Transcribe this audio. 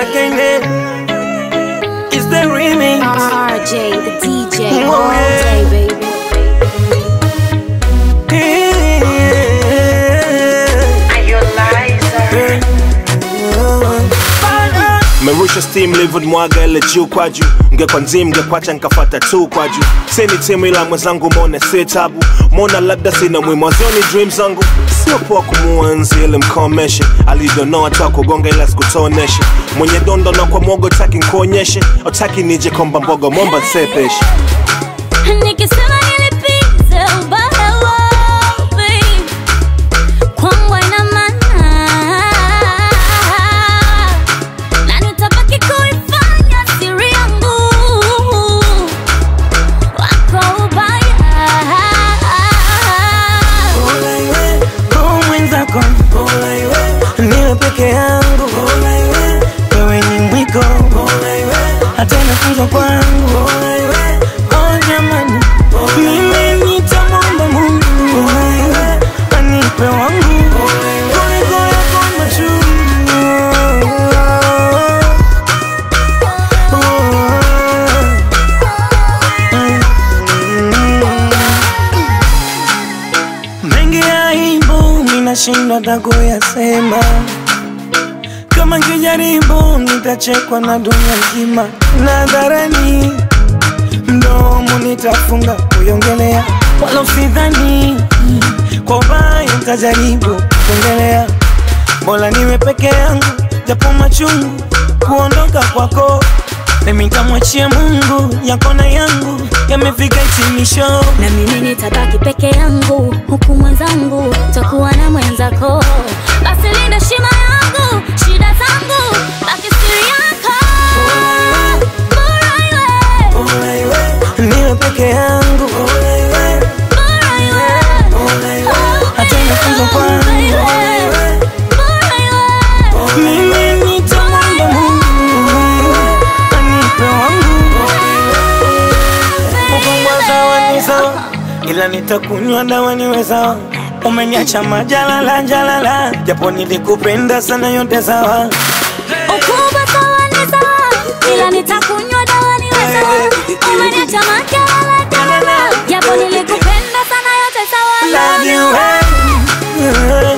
again. It's the remix. RJ, the DJ, Oh, all yeah. day, baby. Merusha steam live mwaga ile juu kwa juu. Ngekwa nzim ngekwacha nkafata tu kwa juu. Sini timu ila mwenzangu mone si tabu. Mona labda sina mwimazoni dream zangu. Sio poa kumuanzi ile mkomeshe. Alidono ata kugonga ila sikutoneshe. Mwenye dondo na kwa mwogo taki nkuonyeshe. Otaki nije komba mbogo momba nsepeshe. Nikisema nilipize ubaya wapi, kwangu haina maana, na nitabaki kuifanya siri yangu wako ubaya. Mwenzako niwe peke yangu, wewe ni mwiko, hata inafunzwa kwangu. Jamani, mimi nitamwomba Mungu anipe wangu kuliko yako machungu. Mengi ya aibu minashindwa hata kuyasema. Kama nikijaribu nitachekwa na dunia nzima. Nadharani mdomo nitafunga kuiongelea, wala usidhani kwa ubaya nitajaribu kuongelea. Bora niwe peke yangu japo machungu kuondoka kwako. Mimi nitamwachia Mungu, yako na yangu yamefika hitimisho. Na mimi nitabaki peke yangu, huku mwenzangu takuwa na mwenzako. Basi linda heshima yangu, shida zangu baki siri yako. Bora iwe niwe peke yangu, bora iwe hata inafunzwa kwangu. Mimi nitamwomba Mungu anipe wangu. Kufungwa sawa ni sawa, ila nitakunywa dawa niwe sawa. Umeniacha majalala jalala, japo nilikupenda sana yote sawa. ukubwa sawa ni sawa, ila nitakunywa dawa niwe sawa. Umeniacha majalala jalala, japo nilikupenda sana yote sawa. Love you,